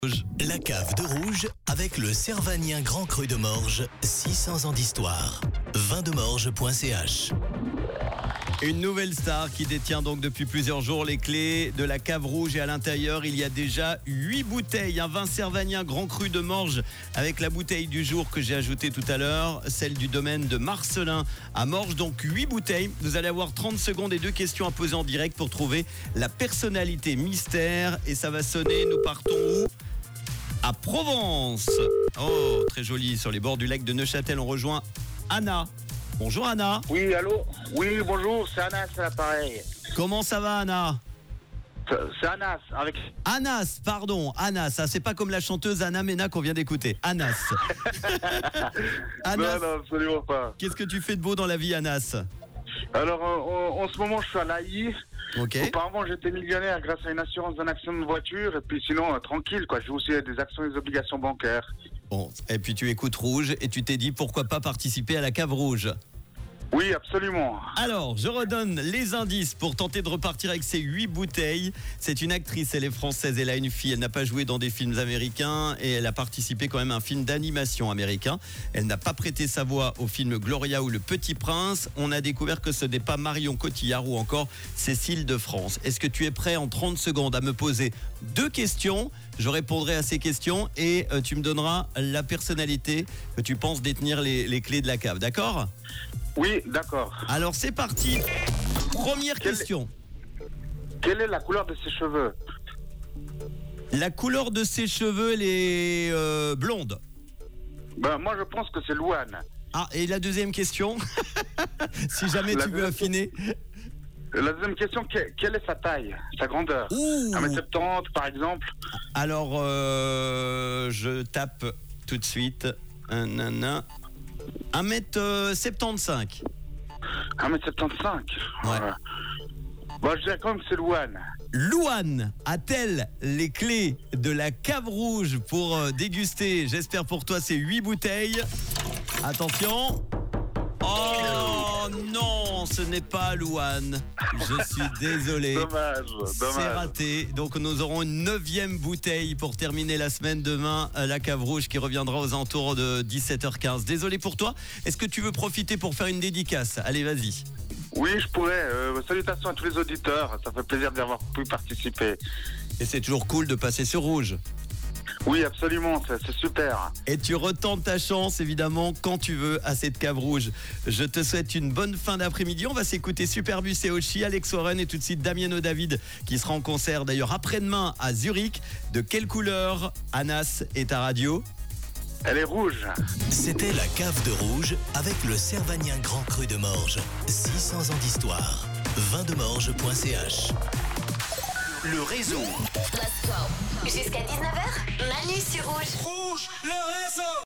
La cave de rouge avec le Servanien Grand Cru de Morges, 600 ans d'histoire. Vindemorges.ch. Une nouvelle star qui détient donc depuis plusieurs jours les clés de la cave rouge, et à l'intérieur il y a déjà 8 bouteilles. Un vin Servanien Grand Cru de Morges avec la bouteille du jour que j'ai ajoutée tout à l'heure, celle du domaine de Marcelin à Morges. Donc 8 bouteilles. Vous allez avoir 30 secondes et 2 questions à poser en direct pour trouver la personnalité mystère. Et ça va sonner, nous partons où ? À Provence. Oh, très joli, sur les bords du lac de Neuchâtel. On rejoint Anna. Bonjour Anna. Oui, allô? Oui, bonjour, c'est Anas à l'appareil. Comment ça va Anna? C'est Anas, avec... Anas, pardon, Anas, ça c'est pas comme la chanteuse Anna Mena qu'on vient d'écouter. Anas. Anas, Non, absolument pas. qu'est-ce que tu fais de beau dans la vie Anas? Alors, en ce moment, je suis à l'AI. Ok. Auparavant, j'étais millionnaire grâce à une assurance d'un accident de voiture. Et puis sinon, tranquille, quoi. J'ai aussi des actions et des obligations bancaires. Bon, et puis tu écoutes Rouge et tu t'es dit pourquoi pas participer à la cave rouge. Oui, absolument. Alors, je redonne les indices pour tenter de repartir avec ces 8 bouteilles. C'est une actrice, elle est française, elle a une fille, elle n'a pas joué dans des films américains et elle a participé quand même à un film d'animation américain. Elle n'a pas prêté sa voix au film Gloria ou Le Petit Prince. On a découvert que ce n'est pas Marion Cotillard ou encore Cécile de France. Est-ce que tu es prêt en 30 secondes à me poser 2 questions ? Je répondrai à ces questions et tu me donneras la personnalité que tu penses détenir les clés de la cave, d'accord ? Oui, d'accord. Alors c'est parti. Première question. Quelle est la couleur de ses cheveux? La couleur de ses cheveux, elle est blonde. Ben, moi, je pense que c'est Louane. Ah, et la deuxième question, si jamais tu veux affiner. La deuxième question, quelle est sa taille, sa grandeur? Ouh. 1m70, par exemple. Alors, je tape tout de suite. 1m75. 1m75. Ouais. Bon, je dirais quand même que c'est Louane. Louane a-t-elle les clés de la cave rouge pour déguster, j'espère pour toi, ces 8 bouteilles? Attention. Oh non, ce n'est pas Louane. Je suis désolé. Dommage. C'est raté. Donc nous aurons une 9e bouteille pour terminer la semaine demain. La cave rouge qui reviendra aux alentours de 17h15. Désolé pour toi. Est-ce que tu veux profiter pour faire une dédicace? Allez, vas-y. Oui, je pourrais. Salutations à tous les auditeurs. Ça fait plaisir d'y avoir pu participer. Et c'est toujours cool de passer sur Rouge. Oui, absolument. C'est super. Et tu retentes ta chance, évidemment, quand tu veux à cette cave rouge. Je te souhaite une bonne fin d'après-midi. On va s'écouter Superbus et Ochi, Alex Warren et tout de suite Damiano David qui sera en concert d'ailleurs après-demain à Zurich. De quelle couleur, Anas, est ta radio? Elle est rouge. C'était la cave de rouge avec le Servanien Grand Cru de Morges, 600 ans d'histoire. Vindemorges.ch. Le réseau. Let's go. Jusqu'à 19h, Manu sur Rouge. Rouge, le réseau.